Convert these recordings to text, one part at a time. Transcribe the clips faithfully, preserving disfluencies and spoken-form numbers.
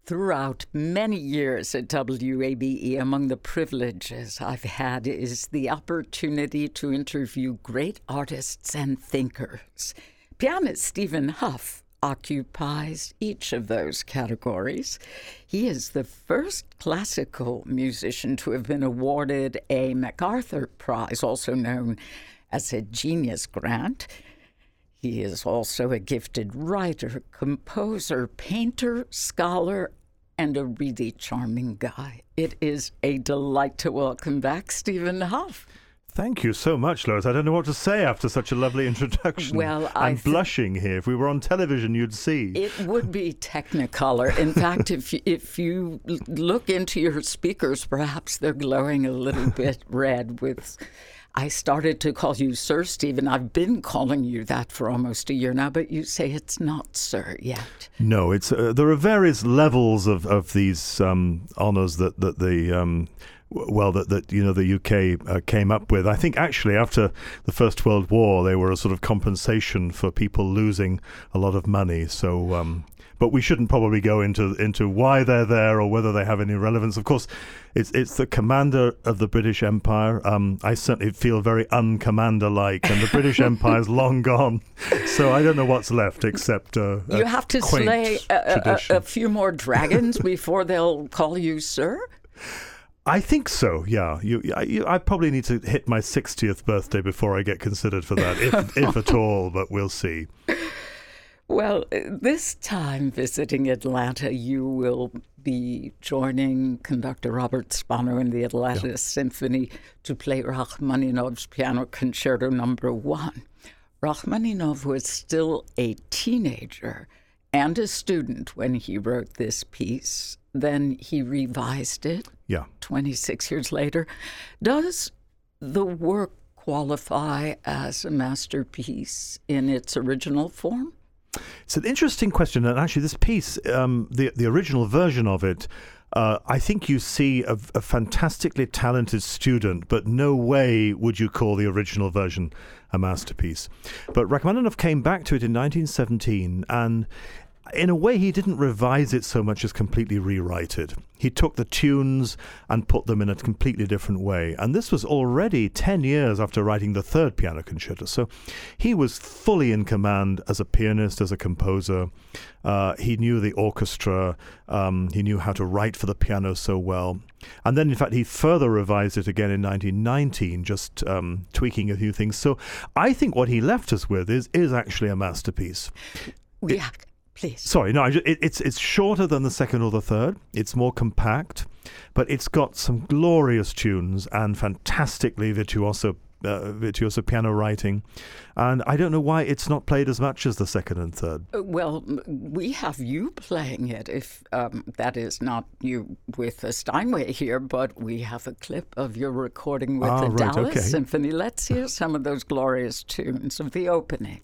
Throughout many years at W A B E, among the privileges I've had is the opportunity to interview great artists and thinkers. Pianist Stephen Hough occupies each of those categories. He is the first classical musician to have been awarded a MacArthur Prize, also known as a Genius Grant. He is also a gifted writer, composer, painter, scholar, and a really charming guy. It is a delight to welcome back Stephen Hough. Thank you so much, Lois. I don't know what to say after such a lovely introduction. Well, I'm th- blushing here. If we were on television, you'd see. It would be Technicolor. In fact, if you, if you look into your speakers, perhaps they're glowing a little bit red with... I started to call you Sir Stephen. I've been calling you that for almost a year now, but you say it's not Sir yet. No, it's uh, there are various levels of of these um, honours that that the um, well that that you know the U K uh, came up with. I think actually after the First World War, they were a sort of compensation for people losing a lot of money. So. Um, But we shouldn't probably go into into why they're there or whether they have any relevance. Of course, it's it's the commander of the British Empire. Um, I certainly feel very un-commander-like, and the British Empire's long gone. So I don't know what's left except uh, you have to slay a, a, a few more dragons before they'll call you Sir. I think so. Yeah, you, you, I probably need to hit my sixtieth birthday before I get considered for that, if if at all. But we'll see. Well, this time visiting Atlanta, you will be joining conductor Robert Spano in the Atlanta yeah. Symphony to play Rachmaninoff's Piano Concerto Number One. Rachmaninoff was still a teenager and a student when he wrote this piece. Then he revised it yeah. twenty-six years later. Does the work qualify as a masterpiece in its original form? It's an interesting question, and actually this piece, um, the the original version of it, uh, I think you see a, a fantastically talented student, but no way would you call the original version a masterpiece. But Rachmaninoff came back to it in nineteen seventeen, and in a way he didn't revise it so much as completely rewrite it. He took the tunes and put them in a completely different way. And this was already ten years after writing the third piano concerto. So he was fully in command as a pianist, as a composer. Uh, he knew the orchestra. Um, he knew how to write for the piano so well. And then, in fact, he further revised it again in nineteen nineteen, just um, tweaking a few things. So I think what he left us with is, is actually a masterpiece. Yeah. It, Please. Sorry, no, it, it's it's shorter than the second or the third. It's more compact, but it's got some glorious tunes and fantastically virtuoso, uh, virtuoso piano writing. And I don't know why it's not played as much as the second and third. Uh, well, we have you playing it, if um, that is not you with the Steinway here, but we have a clip of your recording with ah, the right, Dallas okay. Symphony. Let's hear some of those glorious tunes of the opening.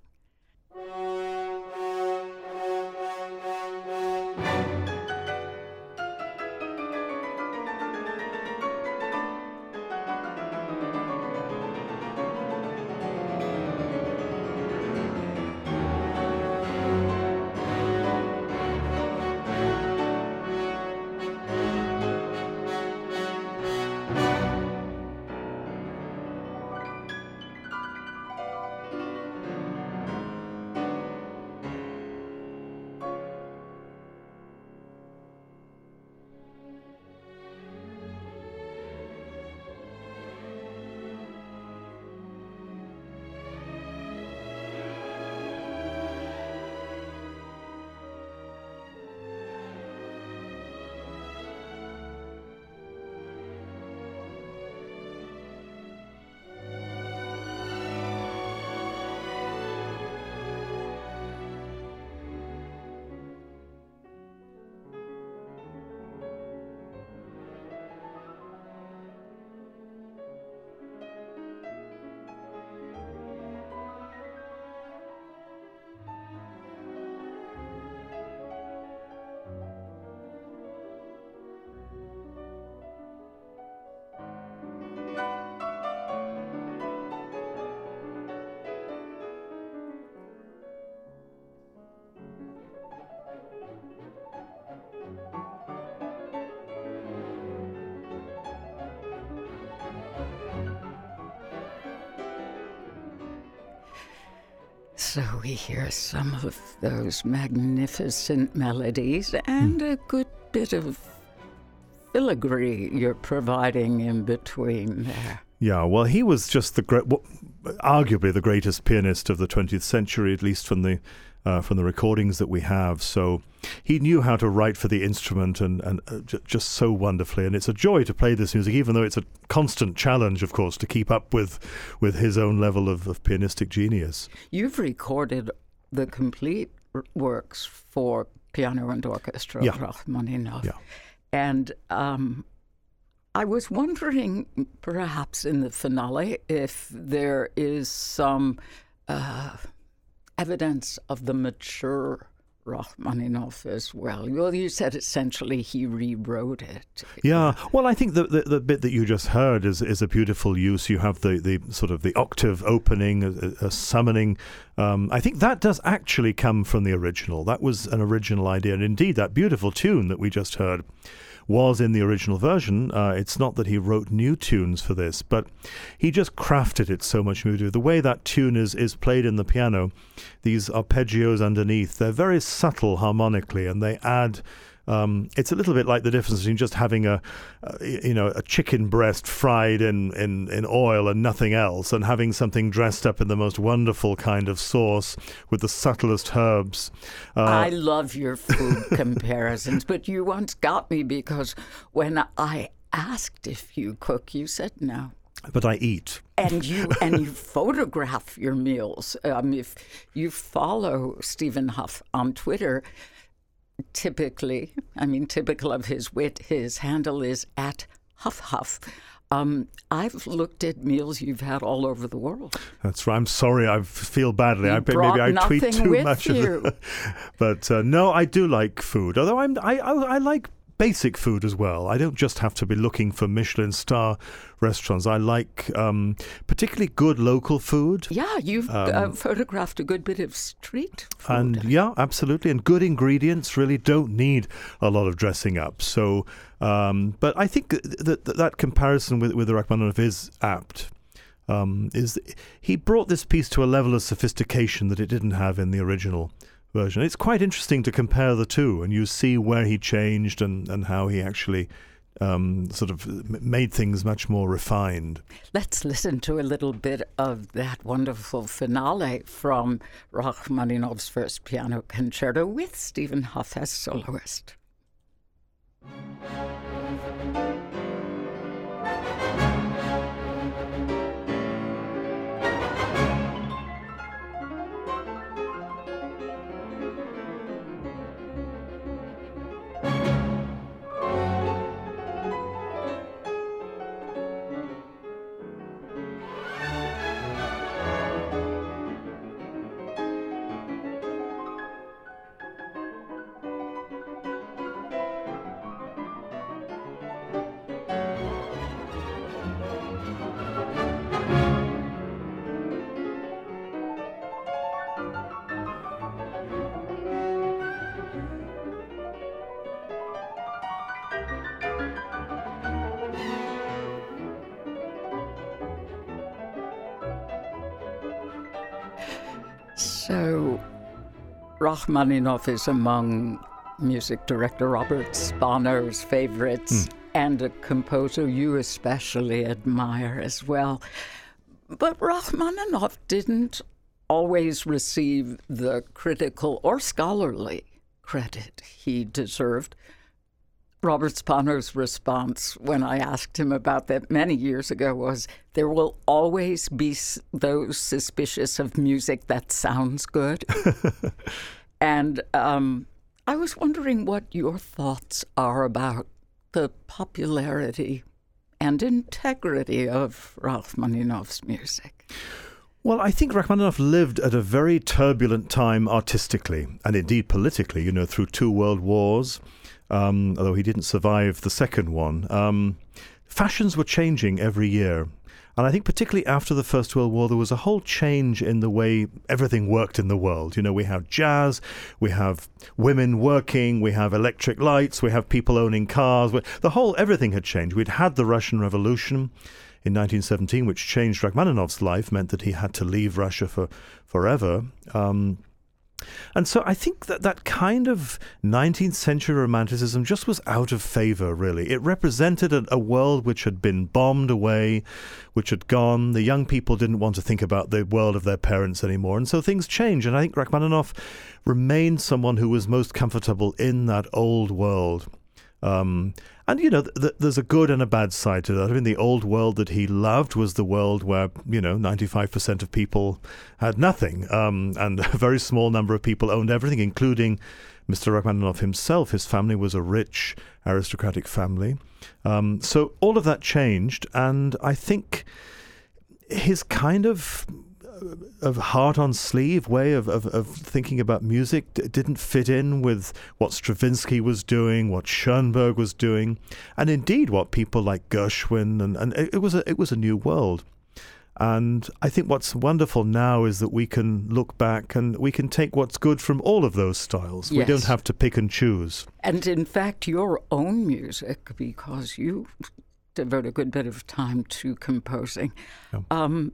so we hear some of those magnificent melodies and mm. a good bit of filigree you're providing in between there. Yeah, well, he was just the great, well, arguably the greatest pianist of the twentieth century, at least from the uh, from the recordings that we have. So he knew how to write for the instrument and, and uh, j- just so wonderfully. And it's a joy to play this music, even though it's a constant challenge, of course, to keep up with, with his own level of, of pianistic genius. You've recorded the complete r- works for piano and orchestra, yeah. Rachmaninoff. Yeah. And um, I was wondering, perhaps in the finale, if there is some uh, evidence of the mature Rachmaninoff as well. Well, you said essentially he rewrote it. Yeah, well, I think the, the the bit that you just heard is is a beautiful use. You have the, the sort of the octave opening, a, a summoning. Um, I think that does actually come from the original. That was an original idea, and indeed that beautiful tune that we just heard was in the original version. Uh, it's not that he wrote new tunes for this, but he just crafted it so much more. The way that tune is, is played in the piano, these arpeggios underneath, they're very subtle harmonically, and they add... Um, it's a little bit like the difference between just having a, uh, you know, a chicken breast fried in, in, in oil and nothing else, and having something dressed up in the most wonderful kind of sauce with the subtlest herbs. Uh, I love your food comparisons, but you once got me because when I asked if you cook, you said no. But I eat. And you and you photograph your meals. Um, if you follow Stephen Hough on Twitter, typically, I mean, typical of his wit, his handle is at Huff Huff. Um, I've looked at meals you've had all over the world. That's right. I'm sorry. I feel badly. You I brought maybe I tweet nothing too with much. you. Of it. But uh, no, I do like food. Although I'm, I, I, I like basic food as well. I don't just have to be looking for Michelin star restaurants. I like um, particularly good local food. Yeah, you've Um, uh, photographed a good bit of street food. And yeah, absolutely. And good ingredients really don't need a lot of dressing up. So, um, but I think that that, that comparison with, with the Rachmaninoff is apt. Um, is he brought this piece to a level of sophistication that it didn't have in the original version. It's quite interesting to compare the two, and you see where he changed and, and how he actually um, sort of made things much more refined. Let's listen to a little bit of that wonderful finale from Rachmaninoff's first piano concerto with Stephen Hough as soloist. So, Rachmaninoff is among music director Robert Spano's favorites, mm. and a composer you especially admire as well. But Rachmaninoff didn't always receive the critical or scholarly credit he deserved. Robert Spano's response when I asked him about that many years ago was, there will always be those suspicious of music that sounds good. And um, I was wondering what your thoughts are about the popularity and integrity of Rachmaninoff's music. Well, I think Rachmaninoff lived at a very turbulent time artistically and indeed politically, you know, through two world wars. Um, although he didn't survive the second one. Um, fashions were changing every year. And I think particularly after the First World War, there was a whole change in the way everything worked in the world. You know, we have jazz, we have women working, we have electric lights, we have people owning cars. The whole, everything had changed. We'd had the Russian Revolution. in nineteen seventeen, which changed Rachmaninoff's life, meant that he had to leave Russia for forever. Um, And so I think that that kind of nineteenth century romanticism just was out of favor, really. It represented a, a world which had been bombed away, which had gone. The young people didn't want to think about the world of their parents anymore. And so things changed. And I think Rachmaninoff remained someone who was most comfortable in that old world. Um, and, you know, th- th- there's a good and a bad side to that. I mean, the old world that he loved was the world where, you know, ninety-five percent of people had nothing. Um, and a very small number of people owned everything, including Mister Rachmaninoff himself. His family was a rich aristocratic family. Um, so all of that changed. And I think his kind of of heart on sleeve way of, of, of thinking about music d- didn't fit in with what Stravinsky was doing, what Schoenberg was doing, and indeed what people like Gershwin, and, and it, it was a it was a new world. And I think what's wonderful now is that we can look back and we can take what's good from all of those styles. Yes. We don't have to pick and choose. And in fact, your own music, because you devote a good bit of time to composing, Yeah. um,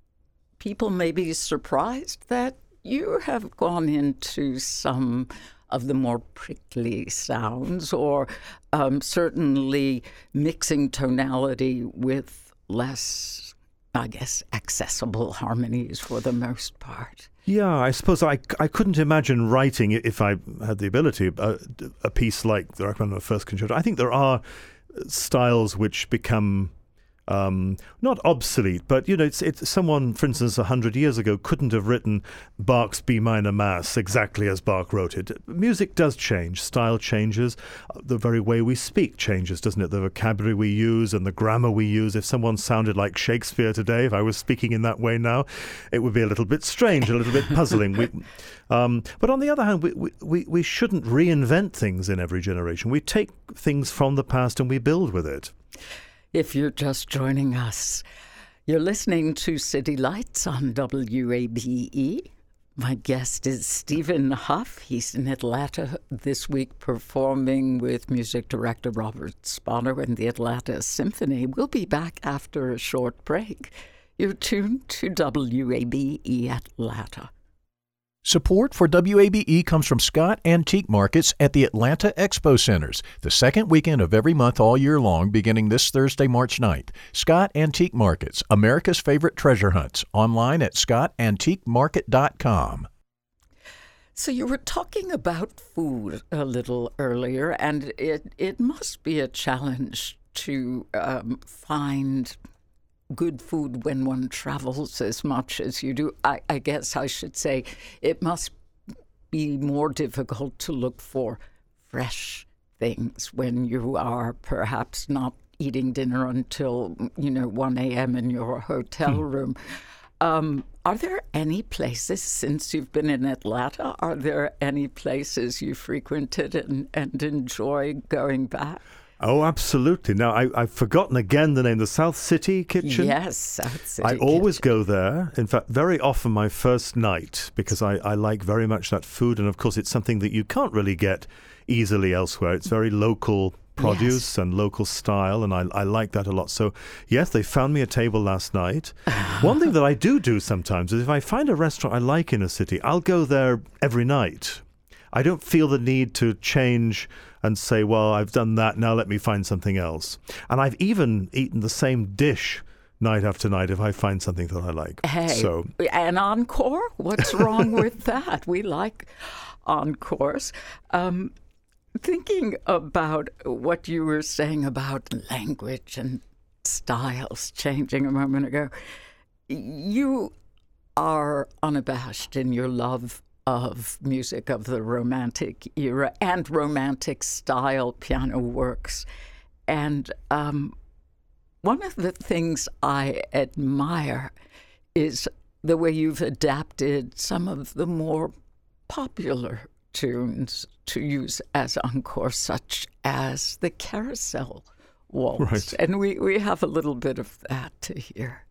people may be surprised that you have gone into some of the more prickly sounds, or um, certainly mixing tonality with less, I guess, accessible harmonies for the most part. Yeah, I suppose I, I couldn't imagine writing, if I had the ability, a, a piece like the Rachmaninoff First Concerto. I think there are styles which become Um, not obsolete, but, you know, it's, it's someone, for instance, a hundred years ago couldn't have written Bach's B minor Mass exactly as Bach wrote it. Music does change. Style changes. The very way we speak changes, doesn't it? The vocabulary we use and the grammar we use. If someone sounded like Shakespeare today, if I was speaking in that way now, it would be a little bit strange, a little bit puzzling. we, um, but on the other hand, we, we, we shouldn't reinvent things in every generation. We take things from the past and we build with it. If you're just joining us, you're listening to City Lights on W A B E. My guest is Stephen Hough. He's in Atlanta this week performing with music director Robert Spano and the Atlanta Symphony. We'll be back after a short break. You're tuned to W A B E Atlanta. Support for W A B E comes from Scott Antique Markets at the Atlanta Expo Centers, the second weekend of every month all year long, beginning this Thursday, March ninth. Scott Antique Markets, America's favorite treasure hunts, online at scott antique market dot com. So you were talking about food a little earlier, and it, it must be a challenge to um, find good food when one travels as much as you do. I, I guess I should say it must be more difficult to look for fresh things when you are perhaps not eating dinner until, you know, one a.m. in your hotel hmm. room. Um, are there any places, since you've been in Atlanta, are there any places you frequented and, and enjoy going back? Oh, absolutely. Now, I, I've forgotten again the name, the South City Kitchen. Yes, South City I always Kitchen. go there. In fact, very often my first night, because I, I like very much that food. And of course, it's something that you can't really get easily elsewhere. It's very local produce yes. and local style, and I, I like that a lot. So, yes, they found me a table last night. One thing that I do do sometimes is if I find a restaurant I like in a city, I'll go there every night. I don't feel the need to change and say, well, I've done that, now let me find something else. And I've even eaten the same dish night after night if I find something that I like. Hey, so, an encore? What's wrong with that? We like encores. Um, thinking about what you were saying about language and styles changing a moment ago, you are unabashed in your love of music of the Romantic era and Romantic style piano works. And um, one of the things I admire is the way you've adapted some of the more popular tunes to use as encore, such as the Carousel Waltz. Right. And we, we have a little bit of that to hear.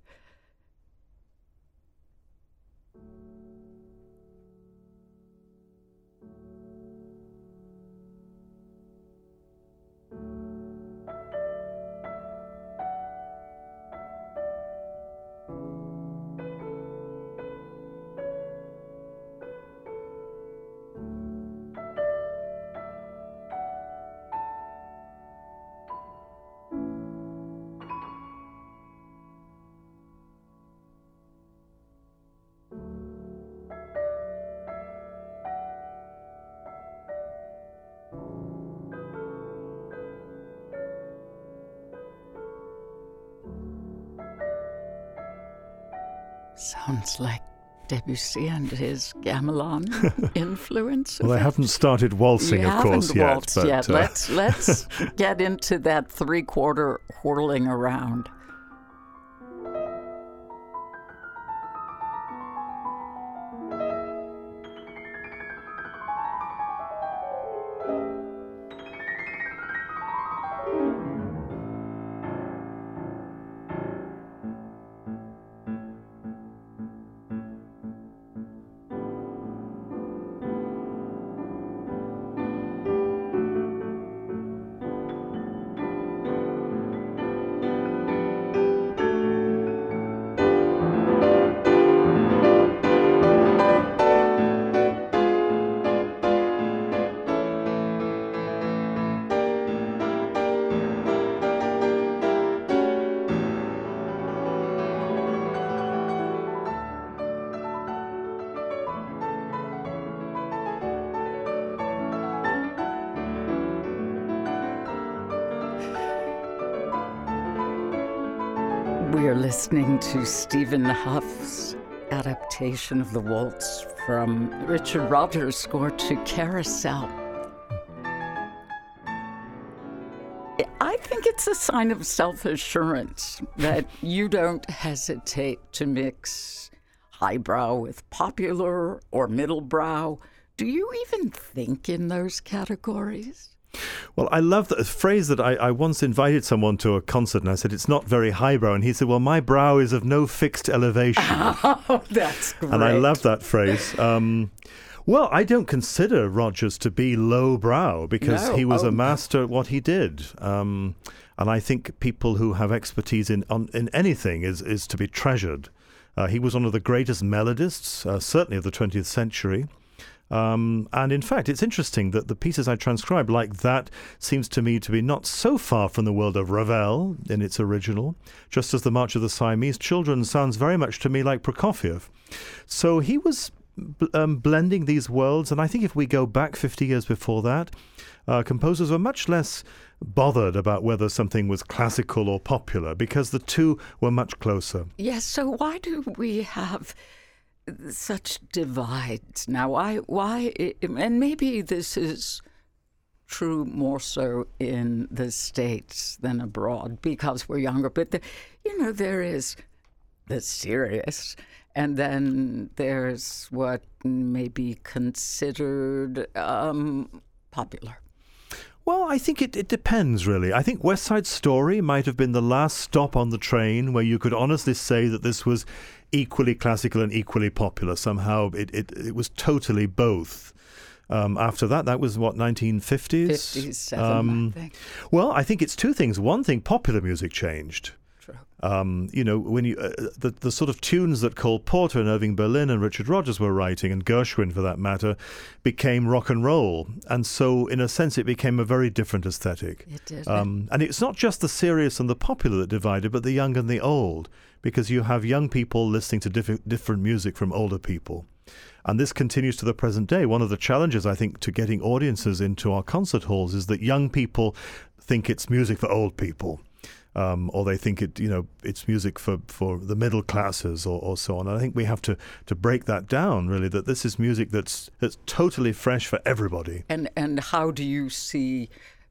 Sounds like Debussy and his gamelan influence. Well, I haven't started waltzing, you of course, haven't yet. Waltzed But, yet. uh... Let's let's get into that three-quarter whirling around. We're listening to Stephen Huff's adaptation of the waltz from Richard Rodgers' score to Carousel. I think it's a sign of self-assurance that you don't hesitate to mix highbrow with popular or middlebrow. Do you even think in those categories? Well, I love that phrase that I, I once invited someone to a concert and I said, it's not very highbrow. And he said, well, my brow is of no fixed elevation. Oh, that's great. And I love that phrase. Um, well, I don't consider Rodgers to be lowbrow because no. he was oh, a master at what he did. Um, and I think people who have expertise in on, in anything is, is to be treasured. Uh, he was one of the greatest melodists, uh, certainly of the twentieth century. Um, and in fact, it's interesting that the pieces I transcribed like that seems to me to be not so far from the world of Ravel in its original, just as the March of the Siamese Children sounds very much to me like Prokofiev. So he was um, blending these worlds, and I think if we go back fifty years before that, uh, composers were much less bothered about whether something was classical or popular because the two were much closer. Yes, so why do we have such divides now? Why, why, and maybe this is true more so in the States than abroad because we're younger, but, the, you know, there is the serious, and then there's what may be considered um, popular. Well, I think it, it depends, really. I think West Side Story might have been the last stop on the train where you could honestly say that this was equally classical and equally popular. Somehow it, it, it was totally both. Um, after that, that was, what, nineteen fifties? fifty-seven, um, I think. Well, I think it's two things. One thing, popular music changed. True. Um, you know, when you uh, the, the sort of tunes that Cole Porter and Irving Berlin and Richard Rodgers were writing, and Gershwin for that matter, became rock and roll. And so, in a sense, it became a very different aesthetic. It did. Um, and it's not just the serious and the popular that divided, but the young and the old, because you have young people listening to diff- different music from older people. And this continues to the present day. One of the challenges, I think, to getting audiences into our concert halls is that young people think it's music for old people. Um, or they think it, you know, it's music for, for the middle classes or, or so on. And I think we have to, to break that down, really, that this is music that's that's totally fresh for everybody. And and how do you see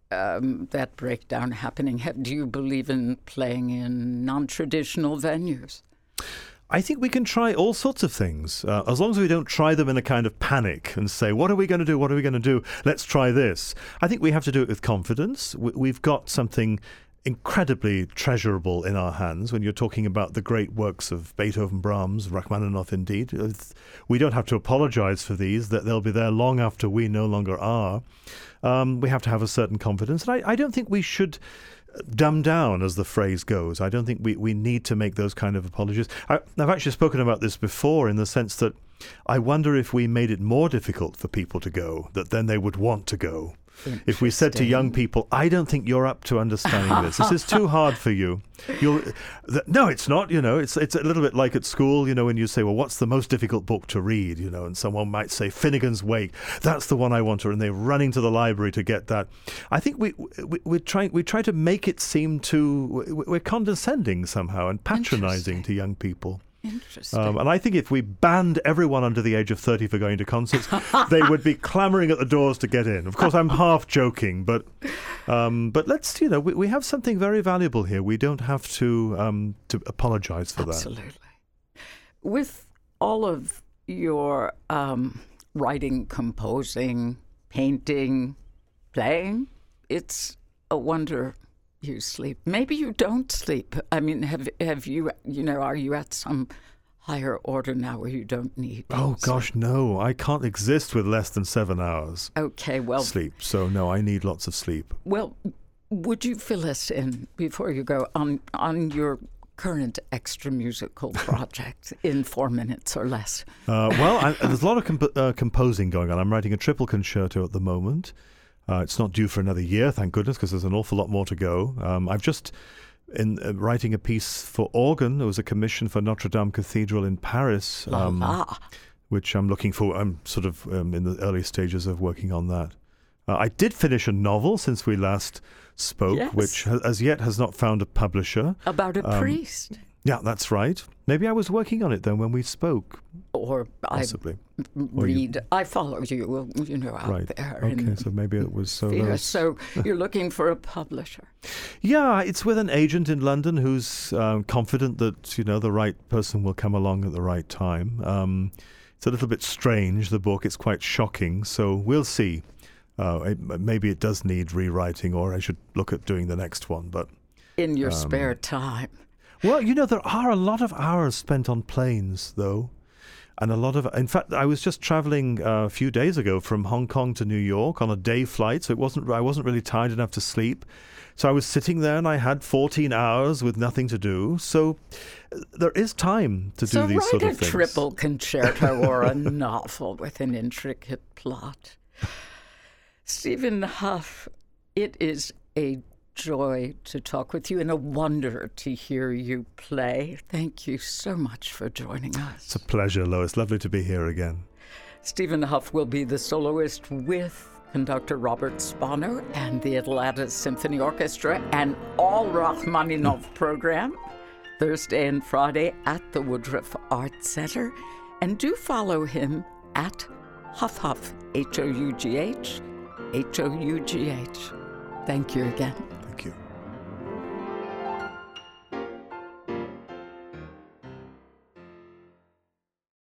um, that breakdown happening? Do you believe in playing in non-traditional venues? I think we can try all sorts of things, uh, as long as we don't try them in a kind of panic and say, what are we going to do? What are we going to do? Let's try this. I think we have to do it with confidence. We, we've got something incredibly treasurable in our hands when you're talking about the great works of Beethoven, Brahms, Rachmaninoff indeed. We don't have to apologize for these, that they'll be there long after we no longer are. Um, we have to have a certain confidence. And I, I don't think we should dumb down, as the phrase goes. I don't think we, we need to make those kind of apologies. I, I've actually spoken about this before in the sense that I wonder if we made it more difficult for people to go, that then they would want to go. If we said to young people, I don't think you're up to understanding this. This is too hard for you. You'll, th- no, it's not. You know, it's it's a little bit like at school, you know, when you say, well, what's the most difficult book to read? You know, and someone might say Finnegan's Wake. That's the one I want to, and they're running to the library to get that. I think we we we try we try to make it seem to we're condescending somehow and patronizing to young people. Interesting. Um, and I think if we banned everyone under the age of thirty for going to concerts, they would be clamoring at the doors to get in. Of course, I'm half joking, but um, but let's, you know, we, we have something very valuable here. We don't have to um, to apologize for Absolutely. that. Absolutely. With all of your um, writing, composing, painting, playing, it's a wonder you sleep. Maybe you don't sleep. I mean, have have you, you know, are you at some higher order now where you don't need Oh, sleep? gosh, no. I can't exist with less than seven hours Okay, well, sleep. So, no, I need lots of sleep. well, would you fill us in before you go on, on your current extra musical project in four minutes or less? Uh, well, I, there's a lot of comp- uh, composing going on. I'm writing a triple concerto at the moment. Uh, it's not due for another year, thank goodness, because there's an awful lot more to go. Um, I've just, in uh, writing a piece for organ, there was a commission for Notre Dame Cathedral in Paris, um, Ah, which I'm looking for. I'm sort of um, in the early stages of working on that. Uh, I did finish a novel since we last spoke, Yes. which ha- as yet has not found a publisher. about a Um, priest. Yeah, that's right. Maybe I was working on it then when we spoke, Or I possibly. Or you- read, I follow you, you know, out Right. there. Okay, in so maybe it was so. the- those- So you're looking for a publisher. Yeah, it's with an agent in London who's um, confident that, you know, the right person will come along at the right time. Um, it's a little bit strange, the book. It's quite shocking. So we'll see. Uh, it, maybe it does need rewriting, or I should look at doing the next one. But In your Um, spare time. well, you know, there are a lot of hours spent on planes, though. And a lot of, in fact, I was just traveling uh, a few days ago from Hong Kong to New York on a day flight, so it wasn't, I wasn't really tired enough to sleep. So I was sitting there and I had fourteen hours with nothing to do. So uh, there is time to So do these write sort a of things. triple concerto or a novel with an intricate plot. Stephen Hough, it is a joy to talk with you and a wonder to hear you play. Thank you so much for joining us. It's a pleasure, Lois. Lovely to be here again. Stephen Hough will be the soloist with conductor Robert Spano and the Atlanta Symphony Orchestra and all Rachmaninoff program Thursday and Friday at the Woodruff Arts Center. And do follow him at Hough Hough, H O U G H, H O U G H. Thank you again.